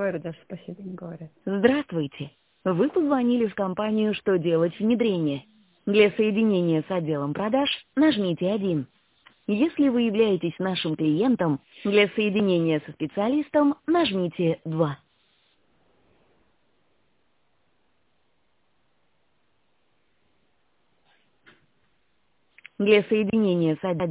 говорю, даже спасибо не говорят. Здравствуйте. Вы позвонили в компанию «Что делать внедрение». Для соединения с отделом продаж нажмите 1. Если вы являетесь нашим клиентом, для соединения со специалистом нажмите 2. Для соединения с отделом